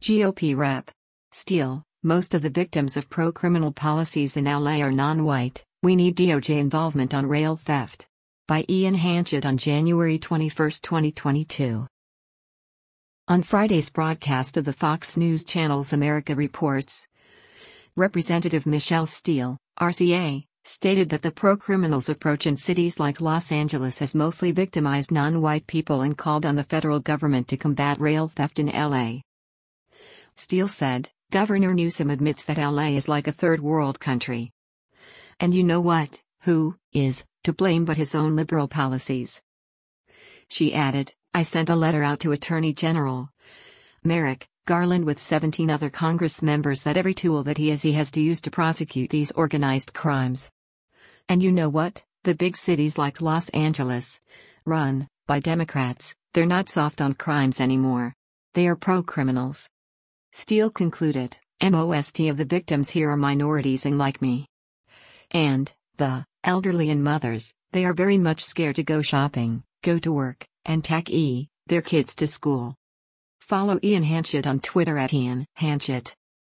GOP Rep. Steele, most of the victims of pro-criminal policies in LA are non-white. We need DOJ involvement on rail theft. By Ian Hanchett on January 21, 2022. On Friday's broadcast of the Fox News Channel's America Reports, Representative Michelle Steele, RCA, stated that the pro-criminals approach in cities like Los Angeles has mostly victimized non-white people and called on the federal government to combat rail theft in LA. Steele said, Governor Newsom admits that LA is like a third world country. And you know what, who is to blame but his own liberal policies? She added, I sent a letter out to Attorney General Merrick Garland with 17 other Congress members that every tool that he has to use to prosecute these organized crimes. And you know what, the big cities like Los Angeles, run by Democrats, they're not soft on crimes anymore. They are pro-criminals. Steele concluded, most of the victims here are minorities and like me. And, the elderly and mothers, they are very much scared to go shopping, go to work, and take their kids to school. Follow Ian Hanchett on Twitter @IanHanchett.